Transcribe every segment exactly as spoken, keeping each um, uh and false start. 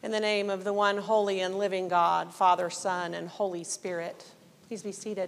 In the name of the one holy and living God, Father, Son, and Holy Spirit. Please be seated.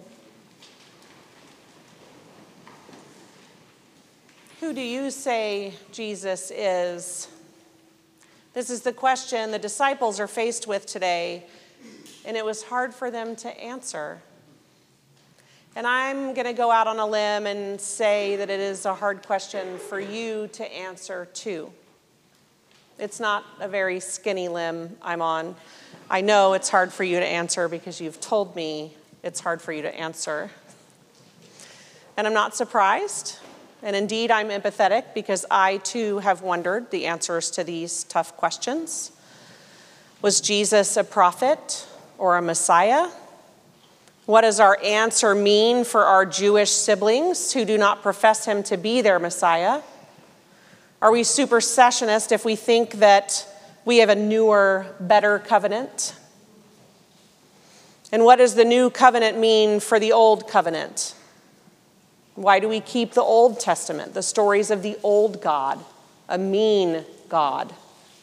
Who do you say Jesus is? This is the question the disciples are faced with today, and it was hard for them to answer. And I'm going to go out on a limb and say that it is a hard question for you to answer too. It's not a very skinny limb I'm on. I know it's hard for you to answer because you've told me it's hard for you to answer. And I'm not surprised. And indeed, I'm empathetic because I too have wondered the answers to these tough questions. Was Jesus a prophet or a Messiah? What does our answer mean for our Jewish siblings who do not profess him to be their Messiah? Are we supersessionist if we think that we have a newer, better covenant? And what does the new covenant mean for the old covenant? Why do we keep the Old Testament, the stories of the old God, a mean God?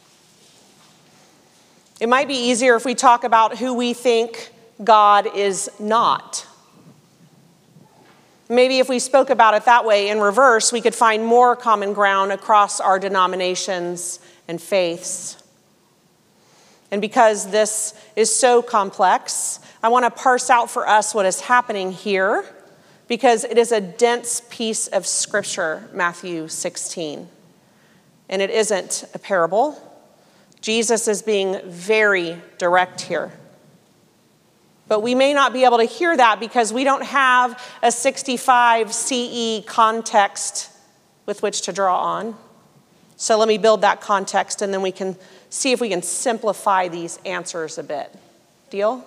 It might be easier if we talk about who we think God is not. Maybe if we spoke about it that way in reverse, we could find more common ground across our denominations and faiths. And because this is so complex, I want to parse out for us what is happening here, because it is a dense piece of scripture, Matthew sixteen. And it isn't a parable. Jesus is being very direct here. But we may not be able to hear that because we don't have a sixty-five C E context with which to draw on. So let me build that context and then we can see if we can simplify these answers a bit. Deal?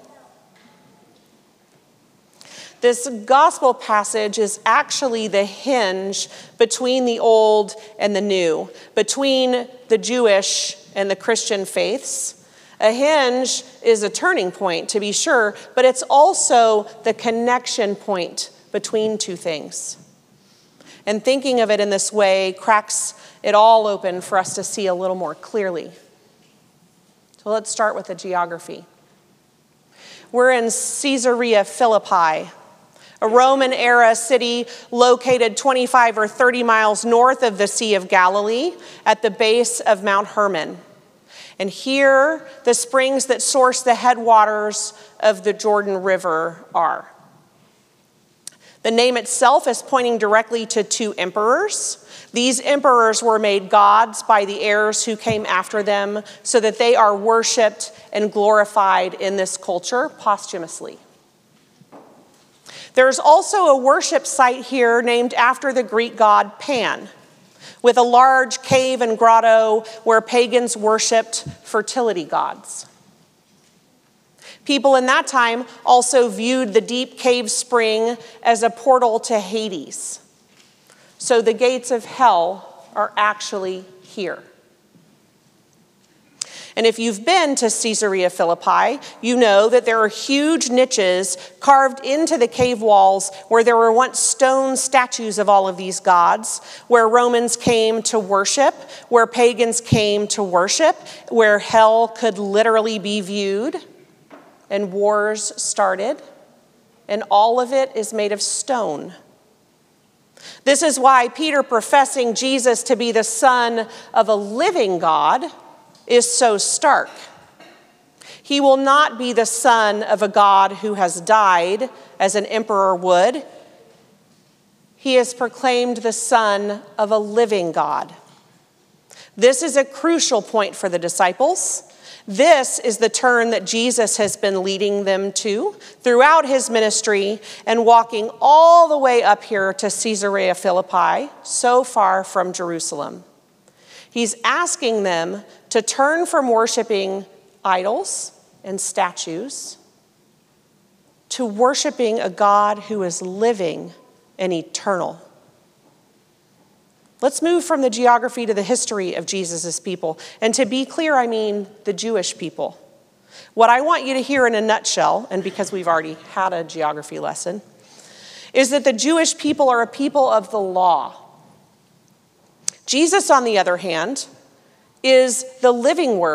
This gospel passage is actually the hinge between the old and the new, between the Jewish and the Christian faiths. A hinge is a turning point, to be sure, but it's also the connection point between two things. And thinking of it in this way cracks it all open for us to see a little more clearly. So let's start with the geography. We're in Caesarea Philippi, a Roman-era city located twenty-five or thirty miles north of the Sea of Galilee at the base of Mount Hermon. And here, the springs that source the headwaters of the Jordan River are. The name itself is pointing directly to two emperors. These emperors were made gods by the heirs who came after them so that they are worshiped and glorified in this culture posthumously. There's also a worship site here named after the Greek god Pan, with a large cave and grotto where pagans worshipped fertility gods. People in that time also viewed the deep cave spring as a portal to Hades. So the gates of hell are actually here. And if you've been to Caesarea Philippi, you know that there are huge niches carved into the cave walls where there were once stone statues of all of these gods, where Romans came to worship, where pagans came to worship, where hell could literally be viewed, and wars started. And all of it is made of stone. This is why Peter, professing Jesus to be the Son of a living God, is so stark. He will not be the son of a God who has died, as an emperor would. He is proclaimed the Son of a living God. This is a crucial point for the disciples. This is the turn that Jesus has been leading them to throughout his ministry and walking all the way up here to Caesarea Philippi, so far from Jerusalem. He's asking them to turn from worshiping idols and statues to worshiping a God who is living and eternal. Let's move from the geography to the history of Jesus' people. And to be clear, I mean the Jewish people. What I want you to hear in a nutshell, and because we've already had a geography lesson, is that the Jewish people are a people of the law. Jesus, on the other hand, is the living word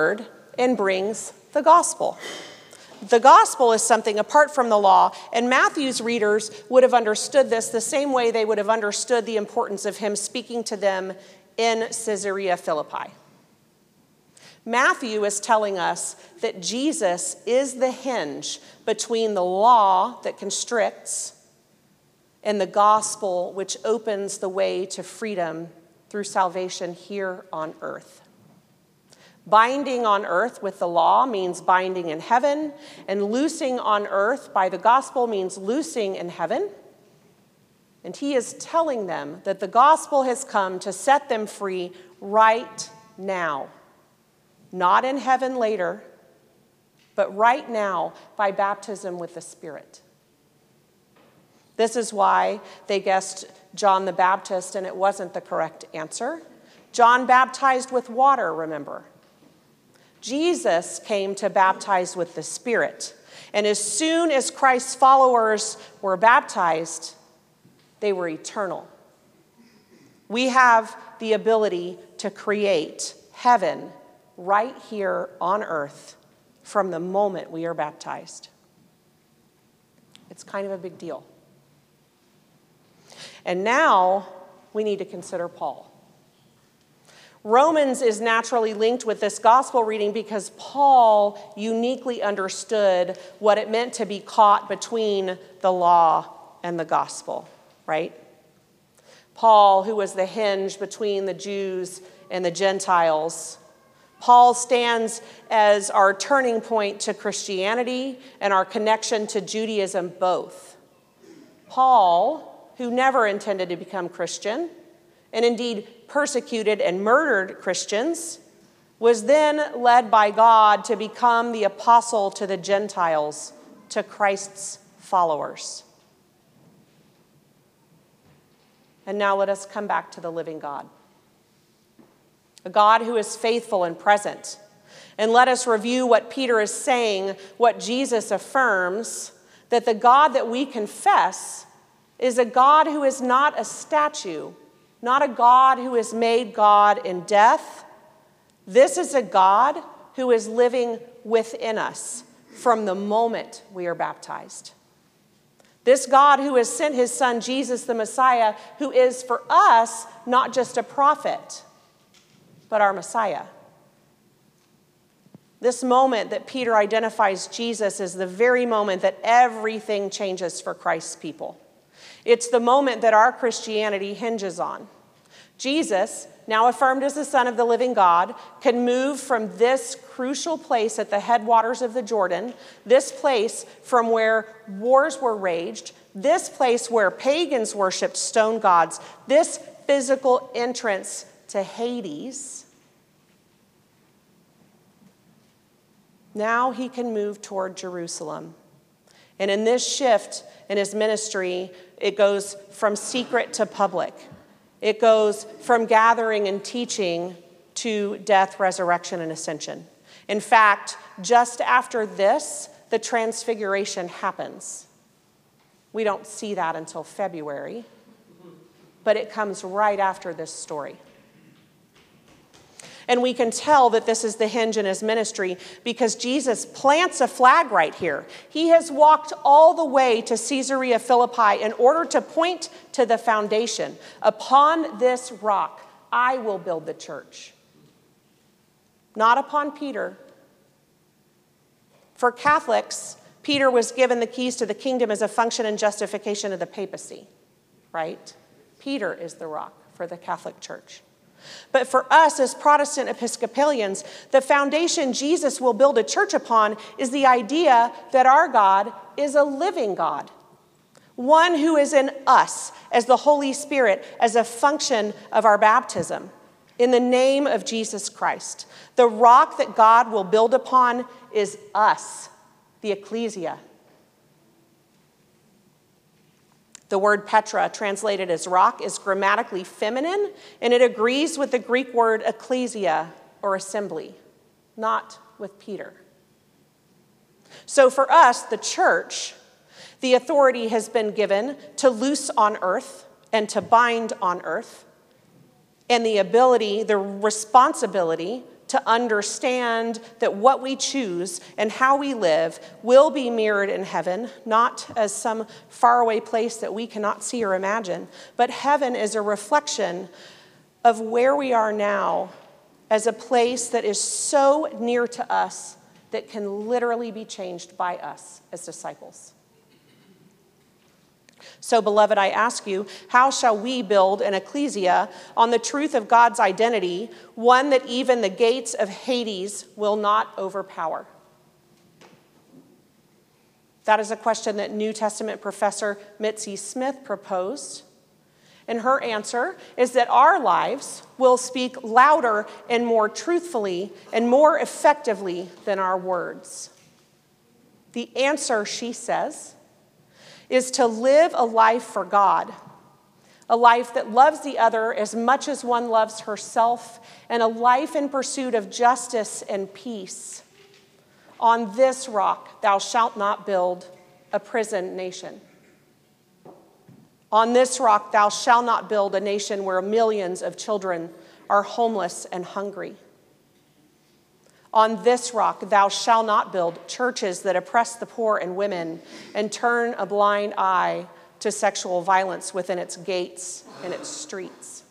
and brings the gospel. The gospel is something apart from the law, and Matthew's readers would have understood this the same way they would have understood the importance of him speaking to them in Caesarea Philippi. Matthew is telling us that Jesus is the hinge between the law that constricts and the gospel which opens the way to freedom through salvation here on earth. Binding on earth with the law means binding in heaven, and loosing on earth by the gospel means loosing in heaven. And he is telling them that the gospel has come to set them free right now. Not in heaven later, but right now by baptism with the Spirit. This is why they guessed John the Baptist, and it wasn't the correct answer. John baptized with water, remember. Jesus came to baptize with the Spirit. And as soon as Christ's followers were baptized, they were eternal. We have the ability to create heaven right here on earth from the moment we are baptized. It's kind of a big deal. And now we need to consider Paul. Romans is naturally linked with this gospel reading because Paul uniquely understood what it meant to be caught between the law and the gospel, right? Paul, who was the hinge between the Jews and the Gentiles. Paul stands as our turning point to Christianity and our connection to Judaism both. Paul, who never intended to become Christian, and indeed persecuted and murdered Christians, was then led by God to become the apostle to the Gentiles, to Christ's followers. And now let us come back to the living God. A God who is faithful and present. And let us review what Peter is saying, what Jesus affirms, that the God that we confess is a God who is not a statue, not a God who is made God in death. This is a God who is living within us from the moment we are baptized. This God who has sent his son, Jesus the Messiah, who is for us not just a prophet, but our Messiah. This moment that Peter identifies Jesus is the very moment that everything changes for Christ's people. It's the moment that our Christianity hinges on. Jesus, now affirmed as the Son of the living God, can move from this crucial place at the headwaters of the Jordan, this place from where wars were raged, this place where pagans worshipped stone gods, this physical entrance to Hades. Now he can move toward Jerusalem. And in this shift in his ministry, it goes from secret to public. It goes from gathering and teaching to death, resurrection, and ascension. In fact, just after this, the transfiguration happens. We don't see that until February, but it comes right after this story. And we can tell that this is the hinge in his ministry because Jesus plants a flag right here. He has walked all the way to Caesarea Philippi in order to point to the foundation. Upon this rock, I will build the church. Not upon Peter. For Catholics, Peter was given the keys to the kingdom as a function and justification of the papacy, right? Peter is the rock for the Catholic Church. But for us as Protestant Episcopalians, the foundation Jesus will build a church upon is the idea that our God is a living God, one who is in us as the Holy Spirit as a function of our baptism in the name of Jesus Christ. The rock that God will build upon is us, the ecclesia. The word Petra, translated as rock, is grammatically feminine, and it agrees with the Greek word ecclesia, or assembly, not with Peter. So for us, the church, the authority has been given to loose on earth and to bind on earth, and the ability, the responsibility to understand that what we choose and how we live will be mirrored in heaven, not as some faraway place that we cannot see or imagine, but heaven is a reflection of where we are now as a place that is so near to us that can literally be changed by us as disciples. So, beloved, I ask you, how shall we build an ecclesia on the truth of God's identity, one that even the gates of Hades will not overpower? That is a question that New Testament professor Mitzi Smith proposed. And her answer is that our lives will speak louder and more truthfully and more effectively than our words. The answer, she says, is to live a life for God, a life that loves the other as much as one loves herself, and a life in pursuit of justice and peace. On this rock thou shalt not build a prison nation. On this rock thou shalt not build a nation where millions of children are homeless and hungry. On this rock thou shalt not build churches that oppress the poor and women and turn a blind eye to sexual violence within its gates and its streets.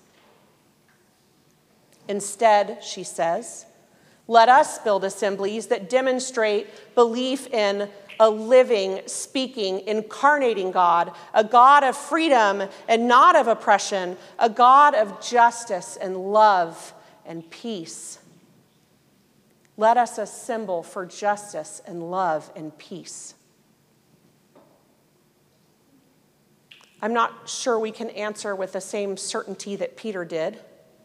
Instead, she says, let us build assemblies that demonstrate belief in a living, speaking, incarnating God, a God of freedom and not of oppression, a God of justice and love and peace. Let us assemble for justice and love and peace. I'm not sure we can answer with the same certainty that Peter did,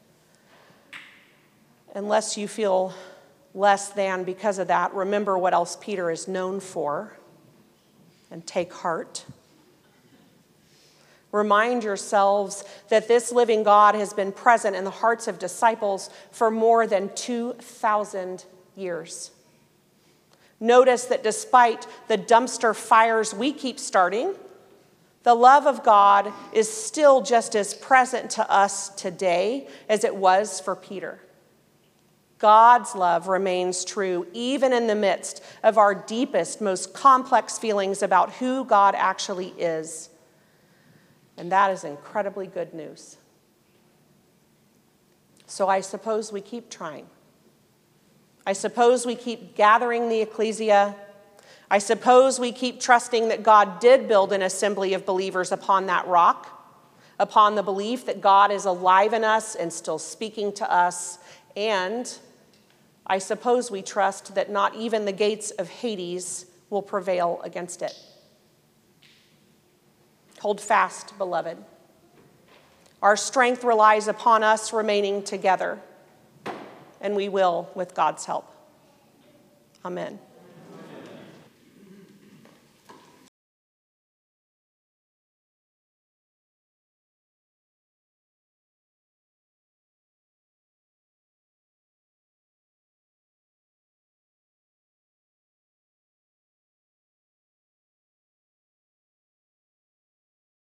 unless you feel less than because of that. Remember what else Peter is known for and take heart. Remind yourselves that this living God has been present in the hearts of disciples for more than two thousand years. Notice that despite the dumpster fires we keep starting, the love of God is still just as present to us today as it was for Peter. God's love remains true even in the midst of our deepest, most complex feelings about who God actually is. And that is incredibly good news. So I suppose we keep trying. I suppose we keep gathering the ecclesia. I suppose we keep trusting that God did build an assembly of believers upon that rock, upon the belief that God is alive in us and still speaking to us. And I suppose we trust that not even the gates of Hades will prevail against it. Hold fast, beloved. Our strength relies upon us remaining together, and we will with God's help. Amen.